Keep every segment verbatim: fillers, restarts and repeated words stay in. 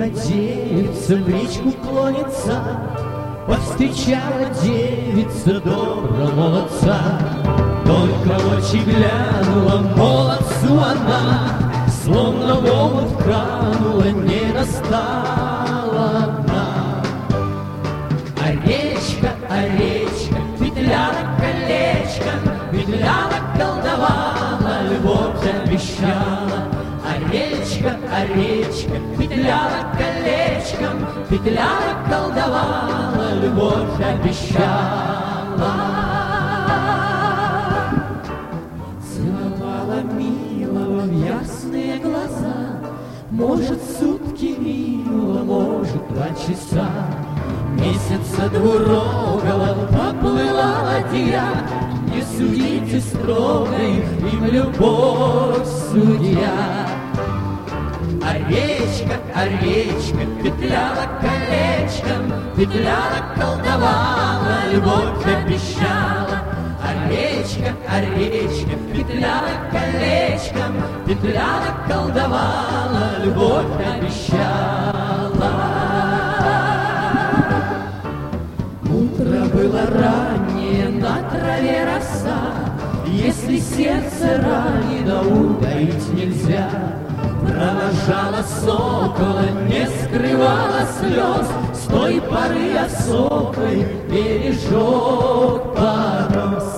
Мила девица в речку клонится, повстречала девица доброго молодца. Только в очи глянула молодцу она, словно в омут кранула, не достала дна. А речка, а речка, петляла колечко, петляла, колдовала, любовь обещала. А речка, а речка, петляла колечком, петляла, колдовала, любовь обещала. Целовала милого в ясные глаза, может, сутки мило, может, два часа. Месяца двурогого поплыла ладья, не судите строго их, им любовь судья. А речка, а речка, петляла колечком, петляла, колдовала, любовь обещала. А речка, а речка, петляла колечком, петляла, колдовала, любовь обещала. Утро было раннее, на траве роса, если сердце ранено, утаить нельзя. Провожала сокола, не скрывала слез, с той поры осокой бережок порос.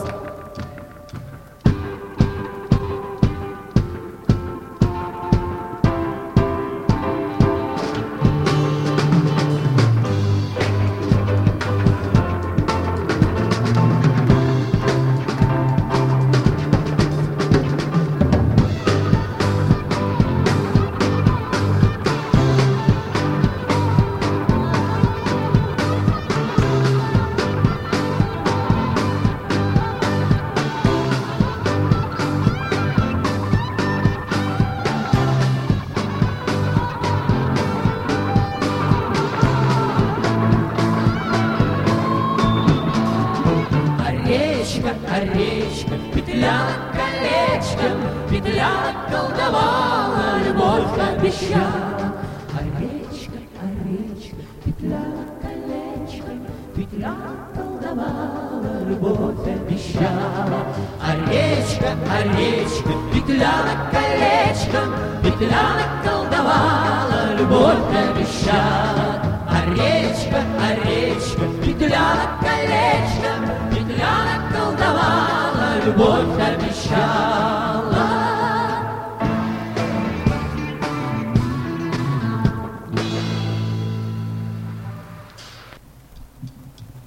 А речка петляла колечком, петляла, колдовала, любовь обещала. А речка, а речка петляла колечком, петляла, колдовала, любовь обещала. А речка, а речка петляла колечком, петляла, колдовала, любовь обещала. А речка, а речка петляла колечком, петляла, колдовала, любовь обещала.